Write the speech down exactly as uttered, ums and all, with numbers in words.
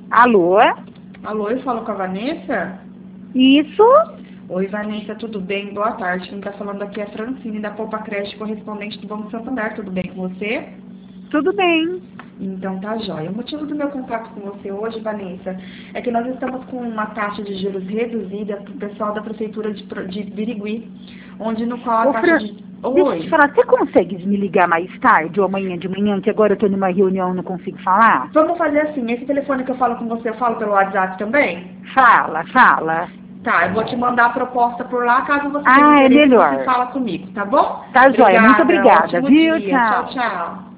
Alô? Alô, eu falo com a Vanessa? Isso? Oi, Vanessa, tudo bem? Boa tarde. Quem está falando aqui é a Francine, da Poupa Creche, correspondente do Banco Santander. Tudo bem com você? Tudo bem. Então tá jóia. O motivo do meu contato com você hoje, Vanessa, é que nós estamos com uma taxa de juros reduzida para o pessoal da Prefeitura de, Pro- de Birigui, onde no qual a Ô, taxa Fran, de... deixa eu te Oi. falar, você consegue me ligar mais tarde ou amanhã de manhã, que agora eu tô numa reunião e não consigo falar? Vamos fazer assim, esse telefone que eu falo com você, eu falo pelo WhatsApp também? Fala, fala. Tá, eu vou te mandar a proposta por lá, caso você tenha Ah, é interesse, você melhor. fala comigo, tá bom? Tá joia, muito Obrigada, obrigada, ótimo viu? dia. Tchau, Tchau. tchau.